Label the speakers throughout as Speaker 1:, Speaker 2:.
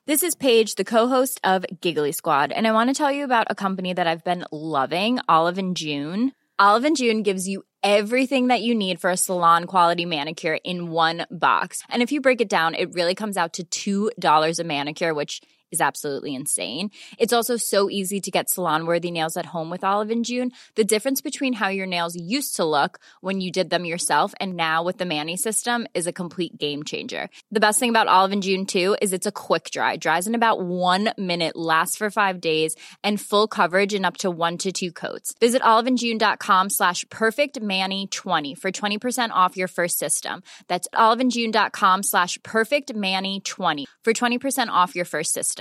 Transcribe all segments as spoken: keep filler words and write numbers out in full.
Speaker 1: This is Paige, the co-host of Giggly Squad, and I want to tell you about a company that I've been loving, Olive and June. Olive and June gives you everything that you need for a salon-quality manicure in one box. And if you break it down, it really comes out to two dollars a manicure, which is absolutely insane. It's also so easy to get salon-worthy nails at home with Olive and June. The difference between how your nails used to look when you did them yourself and now with the Mani system is a complete game changer. The best thing about Olive and June, too, is it's a quick dry. Dries in about one minute, lasts for five days, and full coverage in up to one to two coats. Visit oliveandjune.com slash perfectmani20 for twenty percent off your first system. That's oliveandjune.com slash perfectmani20 for twenty percent off your first system.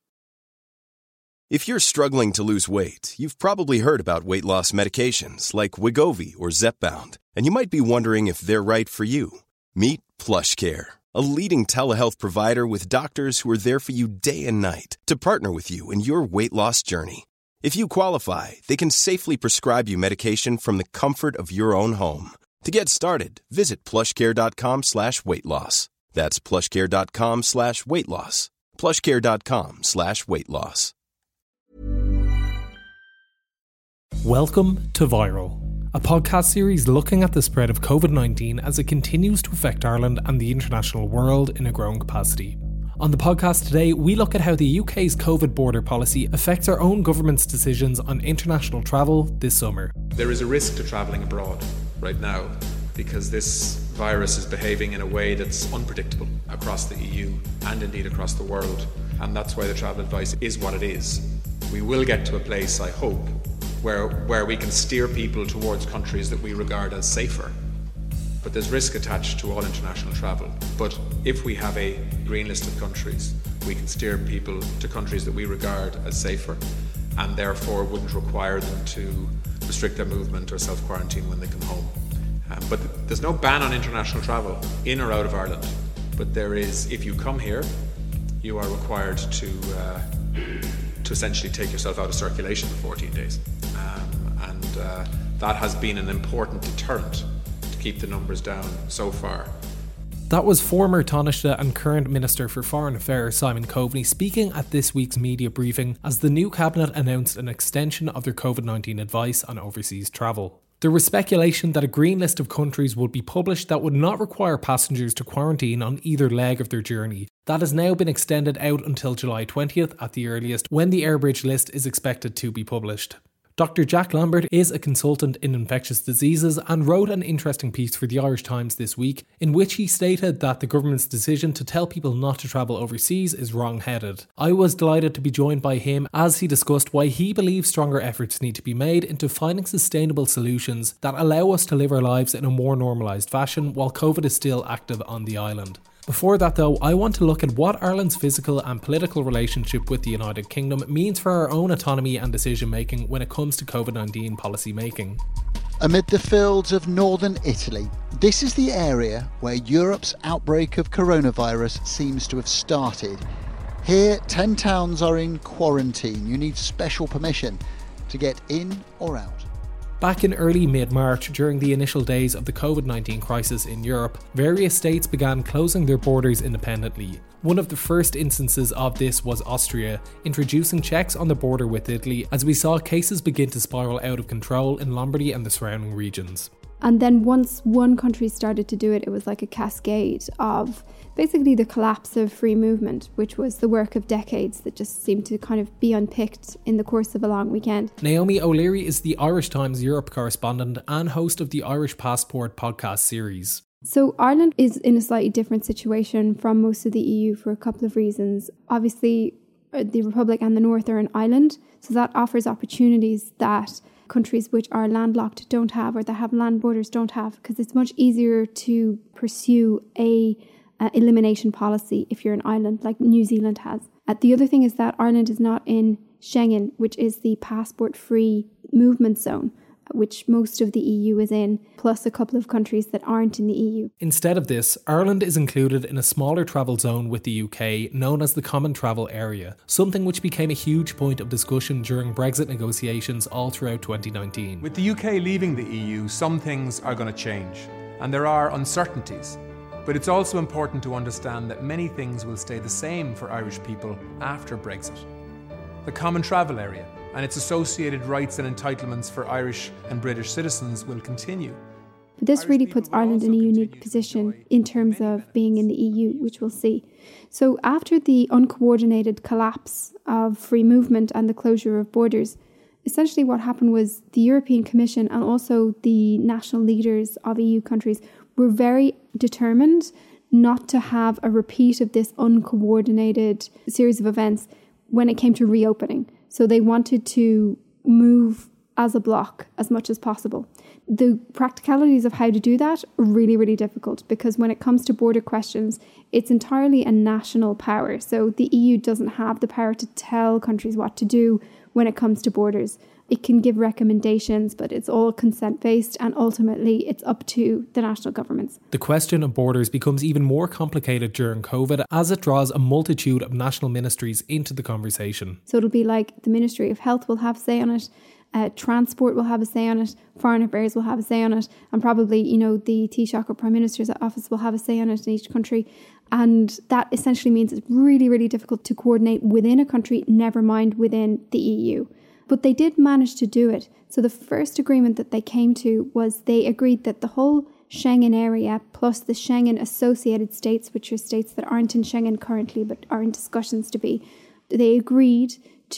Speaker 2: If you're struggling to lose weight, you've probably heard about weight loss medications like Wegovy or Zepbound, and you might be wondering if they're right for you. Meet PlushCare, a leading telehealth provider with doctors who are there for you day and night to partner with you in your weight loss journey. If you qualify, they can safely prescribe you medication from the comfort of your own home. To get started, visit plushcare.com slash weight loss. That's plushcare.com slash weight loss. plushcare.com slash weight loss.
Speaker 3: Welcome to Viral, a podcast series looking at the spread of covid nineteen as it continues to affect Ireland and the international world in a growing capacity. On the podcast today, we look at how the U K's COVID border policy affects our own government's decisions on international travel this summer.
Speaker 4: There is a risk to travelling abroad right now because this virus is behaving in a way that's unpredictable across the E U and indeed across the world. And that's why the travel advice is what it is. We will get to a place, I hope, where, where we can steer people towards countries that we regard as safer. But there's risk attached to all international travel. But if we have a green list of countries, we can steer people to countries that we regard as safer and therefore wouldn't require them to restrict their movement or self-quarantine when they come home. Um, but there's no ban on international travel in or out of Ireland. But there is, if you come here, you are required to uh, to essentially take yourself out of circulation for fourteen days. Um, and uh, that has been an important deterrent to keep the numbers down so far.
Speaker 3: That was former Taoiseach and current Minister for Foreign Affairs Simon Coveney speaking at this week's media briefing as the new Cabinet announced an extension of their covid nineteen advice on overseas travel. There was speculation that a green list of countries would be published that would not require passengers to quarantine on either leg of their journey. That has now been extended out until July twentieth at the earliest, when the Airbridge list is expected to be published. Doctor Jack Lambert is a consultant in infectious diseases and wrote an interesting piece for the Irish Times this week in which he stated that the government's decision to tell people not to travel overseas is wrong-headed. I was delighted to be joined by him as he discussed why he believes stronger efforts need to be made into finding sustainable solutions that allow us to live our lives in a more normalised fashion while COVID is still active on the island. Before that though, I want to look at what Ireland's physical and political relationship with the United Kingdom means for our own autonomy and decision making when it comes to covid nineteen policy making.
Speaker 5: Amid the fields of northern Italy, this is the area where Europe's outbreak of coronavirus seems to have started. Here, ten towns are in quarantine. You need special permission to get in or out.
Speaker 3: Back in early mid-March, during the initial days of the covid nineteen crisis in Europe, various states began closing their borders independently. One of the first instances of this was Austria, introducing checks on the border with Italy as we saw cases begin to spiral out of control in Lombardy and the surrounding regions.
Speaker 6: And then once one country started to do it, it was like a cascade of basically the collapse of free movement, which was the work of decades that just seemed to kind of be unpicked in the course of a long weekend.
Speaker 3: Naomi O'Leary is the Irish Times Europe correspondent and host of the Irish Passport podcast series.
Speaker 6: So Ireland is in a slightly different situation from most of the E U for a couple of reasons. Obviously, the Republic and the North are an island, so that offers opportunities that countries which are landlocked don't have, or that have land borders don't have, because it's much easier to pursue a uh, elimination policy if you're an island like New Zealand has. Uh, the other thing is that Ireland is not in Schengen, which is the passport-free movement zone, which most of the E U is in, plus a couple of countries that aren't in the E U.
Speaker 3: Instead of this, Ireland is included in a smaller travel zone with the U K, known as the Common Travel Area, something which became a huge point of discussion during Brexit negotiations all throughout twenty nineteen.
Speaker 7: With the U K leaving the E U, some things are going to change, and there are uncertainties. But it's also important to understand that many things will stay the same for Irish people after Brexit. The Common Travel Area and its associated rights and entitlements for Irish and British citizens will continue.
Speaker 6: But this really puts Ireland in a unique position in terms of being in the E U, which we'll see. So after the uncoordinated collapse of free movement and the closure of borders, essentially what happened was the European Commission and also the national leaders of E U countries were very determined not to have a repeat of this uncoordinated series of events when it came to reopening. So they wanted to move as a bloc as much as possible. The practicalities of how to do that are really, really difficult because when it comes to border questions, it's entirely a national power. So the E U doesn't have the power to tell countries what to do when it comes to borders. It can give recommendations, but it's all consent-based and ultimately it's up to the national governments.
Speaker 3: The question of borders becomes even more complicated during COVID as it draws a multitude of national ministries into the conversation.
Speaker 6: So it'll be like the Ministry of Health will have a say on it, uh, Transport will have a say on it, Foreign Affairs will have a say on it, and probably, you know, the Taoiseach or Prime Minister's office will have a say on it in each country. And that essentially means it's really, really difficult to coordinate within a country, never mind within the E U. But they did manage to do it. So the first agreement that they came to was they agreed that the whole Schengen area plus the Schengen associated states, which are states that aren't in Schengen currently but are in discussions to be, they agreed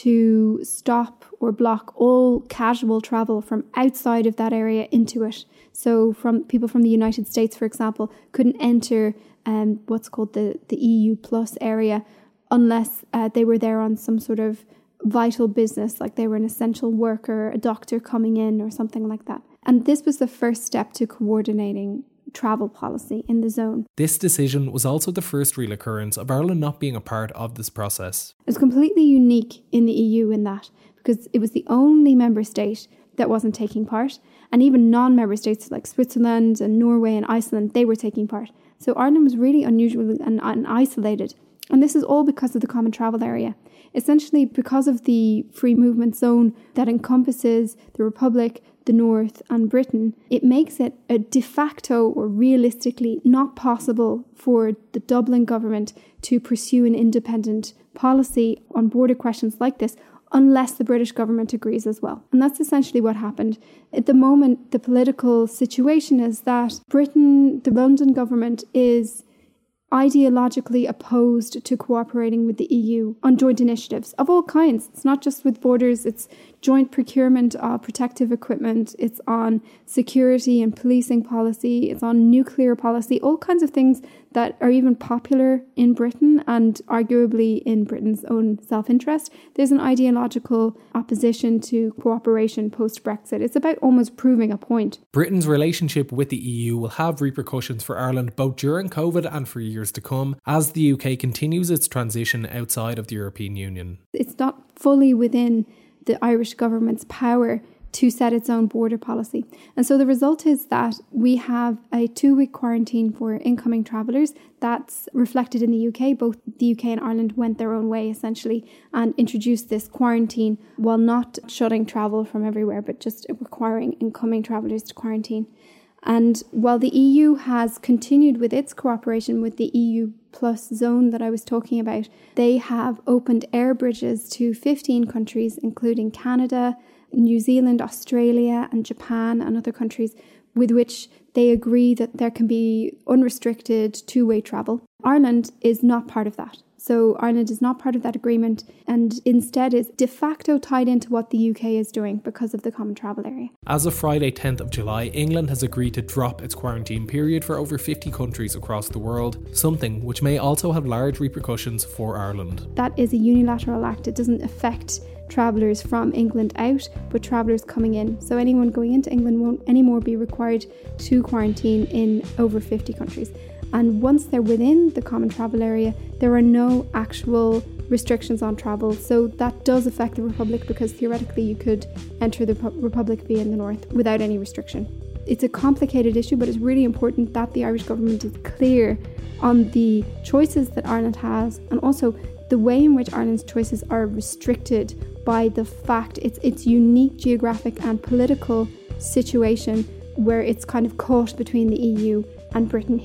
Speaker 6: to stop or block all casual travel from outside of that area into it. So from people from the United States, for example, couldn't enter um, what's called the, the E U plus area unless uh, they were there on some sort of vital business, like they were an essential worker, a doctor coming in or something like that. And this was the first step to coordinating travel policy in the zone.
Speaker 3: This decision was also the first real occurrence of Ireland not being a part of this process.
Speaker 6: It was completely unique in the E U in that, because it was the only member state that wasn't taking part, and even non-member states like Switzerland and Norway and Iceland, they were taking part. So Ireland was really unusual and, and isolated. And this is all because of the Common Travel Area. Essentially, because of the free movement zone that encompasses the Republic, the North and Britain, it makes it a de facto or realistically not possible for the Dublin government to pursue an independent policy on border questions like this unless the British government agrees as well. And that's essentially what happened. At the moment, the political situation is that Britain, the London government, is ideologically opposed to cooperating with the E U on joint initiatives of all kinds. It's not just with borders, it's joint procurement of protective equipment, it's on security and policing policy, it's on nuclear policy, all kinds of things that are even popular in Britain and arguably in Britain's own self-interest. There's an ideological opposition to cooperation post-Brexit. It's about almost proving a point.
Speaker 3: Britain's relationship with the E U will have repercussions for Ireland both during COVID and for years to come as the U K continues its transition outside of the European Union. It's
Speaker 6: not fully within the Irish government's power to set its own border policy. And so the result is that we have a two-week quarantine for incoming travellers. That's reflected in the U K. Both the U K and Ireland went their own way, essentially, and introduced this quarantine while not shutting travel from everywhere, but just requiring incoming travellers to quarantine. And while the E U has continued with its cooperation with the E U plus zone that I was talking about, they have opened air bridges to fifteen countries, including Canada, New Zealand, Australia and Japan and other countries, with which they agree that there can be unrestricted two-way travel. Ireland is not part of that. So Ireland is not part of that agreement and instead is de facto tied into what the U K is doing because of the Common Travel Area.
Speaker 3: As of Friday tenth of July, England has agreed to drop its quarantine period for over fifty countries across the world, something which may also have large repercussions for Ireland.
Speaker 6: That is a unilateral act. It doesn't affect travellers from England out, but travellers coming in. So anyone going into England won't anymore be required to quarantine in over fifty countries. And once they're within the Common Travel Area, there are no actual restrictions on travel. So that does affect the Republic because theoretically you could enter the Republic via the north without any restriction. It's a complicated issue, but it's really important that the Irish government is clear on the choices that Ireland has and also the way in which Ireland's choices are restricted by the fact it's its unique geographic and political situation where it's kind of caught between the E U and Britain here.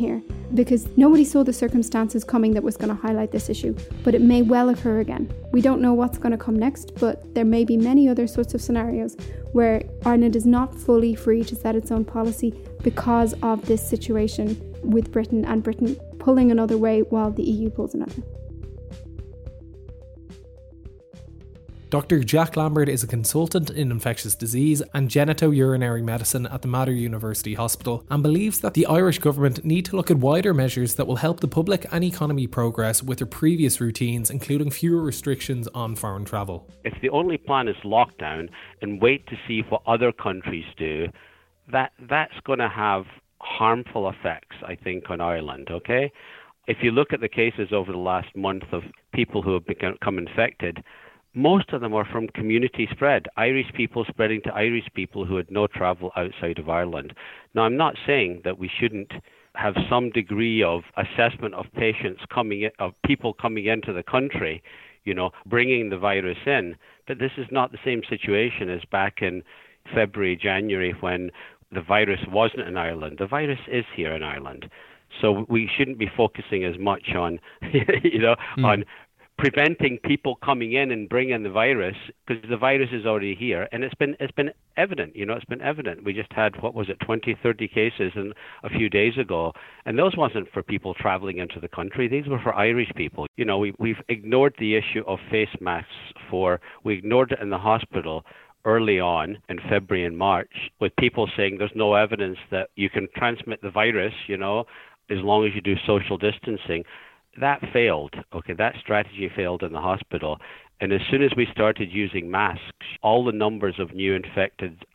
Speaker 6: because nobody saw the circumstances coming that was going to highlight this issue, but it may well occur again. We don't know what's going to come next, but there may be many other sorts of scenarios where Ireland is not fully free to set its own policy because of this situation with Britain and Britain pulling another way while the E U pulls another.
Speaker 3: Doctor Jack Lambert is a consultant in infectious disease and genitourinary medicine at the Mater University Hospital and believes that the Irish government need to look at wider measures that will help the public and economy progress with their previous routines, including fewer restrictions on foreign travel.
Speaker 8: If the only plan is lockdown and wait to see what other countries do, that that's going to have harmful effects, I think, on Ireland, okay? If you look at the cases over the last month of people who have become infected, most of them are from community spread, Irish people spreading to Irish people who had no travel outside of Ireland. Now, I'm not saying that we shouldn't have some degree of assessment of patients coming in, of people coming into the country, you know, bringing the virus in. But this is not the same situation as back in February, January, when the virus wasn't in Ireland. The virus is here in Ireland. So we shouldn't be focusing as much on, you know, mm. on preventing people coming in and bringing the virus, because the virus is already here, and it's been it's been evident. You know, it's been evident. We just had, what was it, twenty, thirty cases in, a few days ago, and those wasn't for people traveling into the country. These were for Irish people. You know, we, we've ignored the issue of face masks for, we ignored it in the hospital early on in February and March, with people saying there's no evidence that you can transmit the virus, you know, as long as you do social distancing. That failed, okay, that strategy failed in the hospital. And as soon as we started using masks, all the numbers of new infected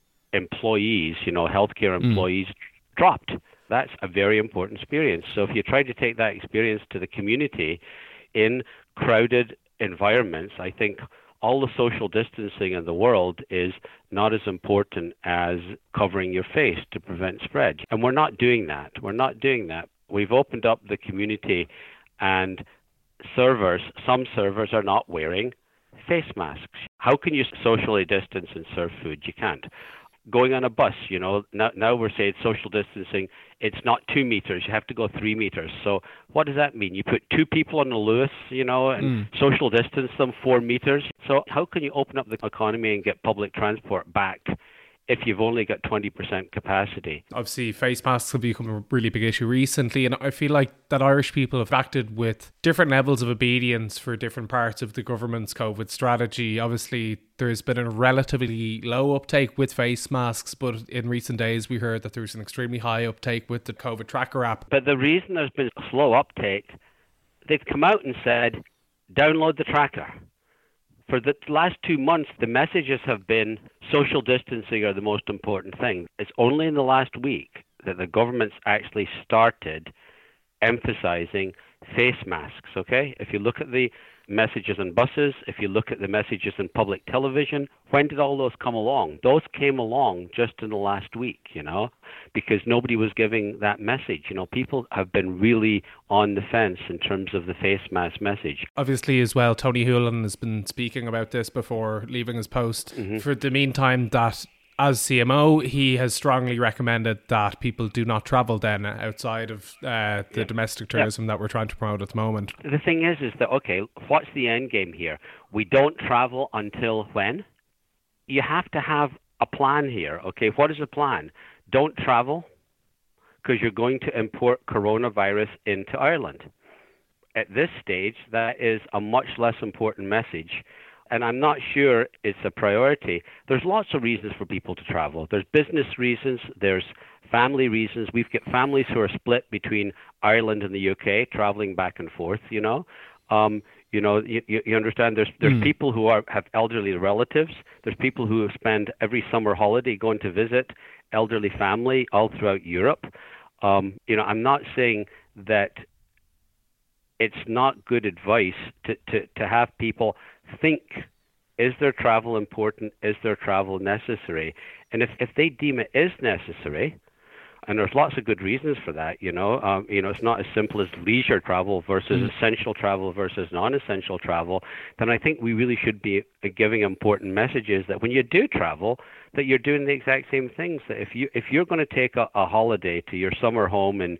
Speaker 8: employees, you know, healthcare employees, mm. dropped. That's a very important experience. So if you try to take that experience to the community in crowded environments, I think all the social distancing in the world is not as important as covering your face to prevent spread. And we're not doing that. We're not doing that. We've opened up the community, and servers, some servers are not wearing face masks. How can you socially distance and serve food? You can't. Going on a bus, you know, now, now we're saying social distancing, it's not two meters, you have to go three meters. So what does that mean? You put two people on the Lewis, you know, and mm. social distance them four meters. So how can you open up the economy and get public transport back if you've only got twenty percent capacity?
Speaker 3: Obviously, face masks have become a really big issue recently, and I feel like that Irish people have acted with different levels of obedience for different parts of the government's COVID strategy. Obviously, there's been a relatively low uptake with face masks, but in recent days we heard that there's an extremely high uptake with the COVID tracker app.
Speaker 8: But the reason there's been a slow uptake, they've come out and said, download the tracker. For the last two months, the messages have been social distancing are the most important thing. It's only in the last week that the government's actually started emphasizing face masks, okay? If you look at the messages on buses, if you look at the messages on public television, when did all those come along? Those came along just in the last week, you know, because nobody was giving that message. You know, people have been really on the fence in terms of the face mask message.
Speaker 3: Obviously, as well, Tony Holohan has been speaking about this before leaving his post. Mm-hmm. For the meantime, that as C M O, he has strongly recommended that people do not travel then outside of uh, the yeah. domestic tourism yeah. that we're trying to promote at the moment.
Speaker 8: The thing is, is that, okay, what's the end game here? We don't travel until when? You have to have a plan here, okay? What is the plan? Don't travel because you're going to import coronavirus into Ireland. At this stage, that is a much less important message. And I'm not sure it's a priority. There's lots of reasons for people to travel. There's business reasons. There's family reasons. We've got families who are split between Ireland and the U K, traveling back and forth, you know. Um, you know, you, you understand there's there's mm. people who are have elderly relatives. There's people who spend every summer holiday going to visit elderly family all throughout Europe. Um, you know, I'm not saying that it's not good advice to, to, to have people think, is their travel important? Is their travel necessary? And if, if they deem it is necessary, and there's lots of good reasons for that, you know, um, you know, it's not as simple as leisure travel versus mm. essential travel versus non-essential travel, then I think we really should be giving important messages that when you do travel, that you're doing the exact same things. That if you if you're going to take a, a holiday to your summer home in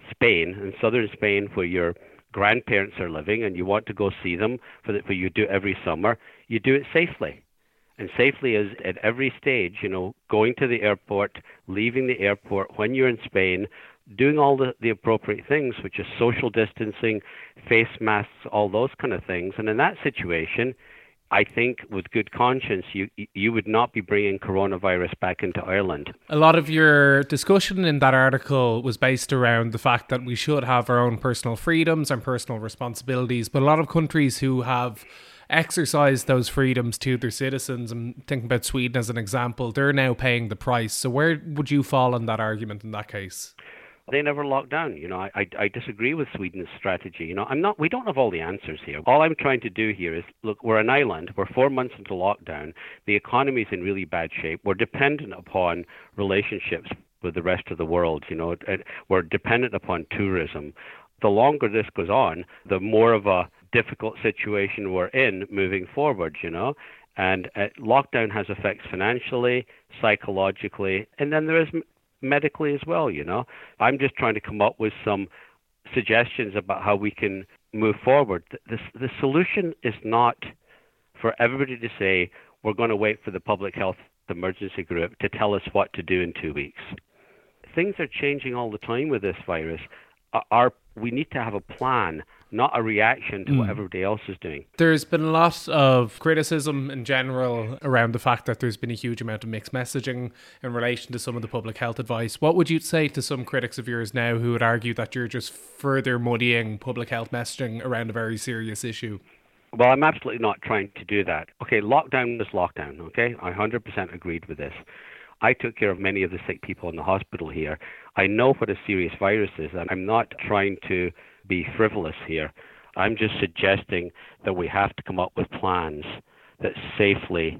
Speaker 8: Spain, in southern Spain, where your grandparents are living and you want to go see them, for the, where you do every summer, you do it safely. And safely is at every stage, you know, going to the airport, leaving the airport when you're in Spain, doing all the, the appropriate things, which is social distancing, face masks, all those kind of things. And in that situation, I think with good conscience, you you would not be bringing coronavirus back into Ireland.
Speaker 3: A lot of your discussion in that article was based around the fact that we should have our own personal freedoms and personal responsibilities, but a lot of countries who have exercised those freedoms to their citizens, I'm thinking about Sweden as an example, they're now paying the price. So where would you fall on that argument in that case?
Speaker 8: They never locked down. You know, I, I I disagree with Sweden's strategy. You know, I'm not. We don't have all the answers here. All I'm trying to do here is look. We're an island. We're four months into lockdown. The economy's in really bad shape. We're dependent upon relationships with the rest of the world. You know, we're dependent upon tourism. The longer this goes on, the more of a difficult situation we're in moving forward. You know, and uh, lockdown has effects financially, psychologically, and then there is medically as well, you know. I'm just trying to come up with some suggestions about how we can move forward. The, the, the solution is not for everybody to say, we're going to wait for the public health emergency group to tell us what to do in two weeks. Things are changing all the time with this virus. Our, we need to have a plan, not a reaction to mm. what everybody else is doing.
Speaker 3: There's been a lot of criticism in general around the fact that there's been a huge amount of mixed messaging in relation to some of the public health advice. What would you say to some critics of yours now who would argue that you're just further muddying public health messaging around a very serious issue?
Speaker 8: Well, I'm absolutely not trying to do that. Okay, lockdown is lockdown, okay? I one hundred percent agreed with this. I took care of many of the sick people in the hospital here. I know what a serious virus is, and I'm not trying to be frivolous here. I'm just suggesting that we have to come up with plans that safely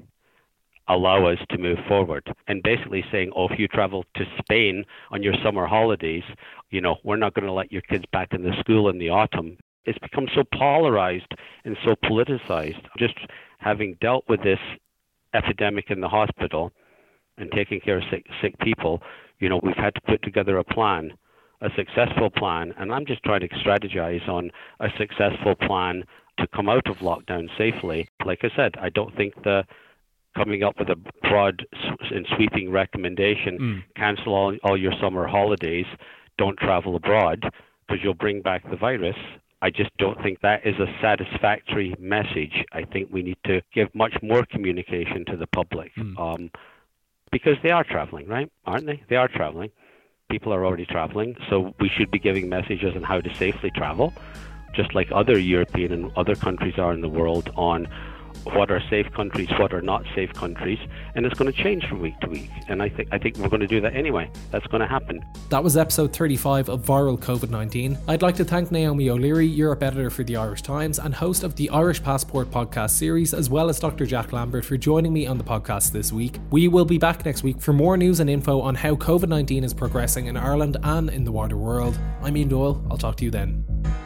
Speaker 8: allow us to move forward. And basically saying, oh, if you travel to Spain on your summer holidays, you know, we're not going to let your kids back in the school in the autumn. It's become so polarized and so politicized. Just having dealt with this epidemic in the hospital and taking care of sick, sick people, you know, we've had to put together a plan, a successful plan, and I'm just trying to strategize on a successful plan to come out of lockdown safely. Like I said, I don't think the coming up with a broad and sweeping recommendation, mm. cancel all, all your summer holidays, don't travel abroad, because you'll bring back the virus. I just don't think that is a satisfactory message. I think we need to give much more communication to the public. Mm. Um, Because they are traveling, right? Aren't they? They are traveling. People are already traveling. So we should be giving messages on how to safely travel, just like other European and other countries are in the world, on what are safe countries, what are not safe countries. And it's going to change from week to week. And I think I think we're going to do that anyway. That's going to happen.
Speaker 3: That was episode thirty-five of Viral COVID nineteen. I'd like to thank Naomi O'Leary, Europe editor for the Irish Times and host of the Irish Passport podcast series, as well as Doctor Jack Lambert, for joining me on the podcast this week. We will be back next week for more news and info on how COVID nineteen is progressing in Ireland and in the wider world. I'm Ian Doyle. I'll talk to you then.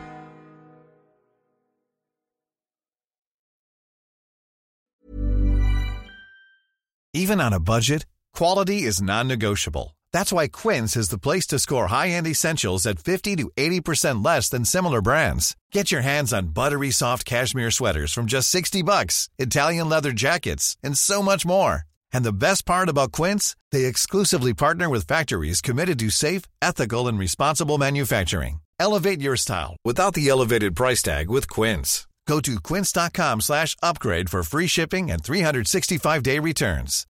Speaker 9: Even on a budget, quality is non-negotiable. That's why Quince is the place to score high-end essentials at fifty to eighty percent less than similar brands. Get your hands on buttery soft cashmere sweaters from just sixty bucks, Italian leather jackets, and so much more. And the best part about Quince, they exclusively partner with factories committed to safe, ethical, and responsible manufacturing. Elevate your style without the elevated price tag with Quince. Go to quince.com slash upgrade for free shipping and three sixty-five day returns.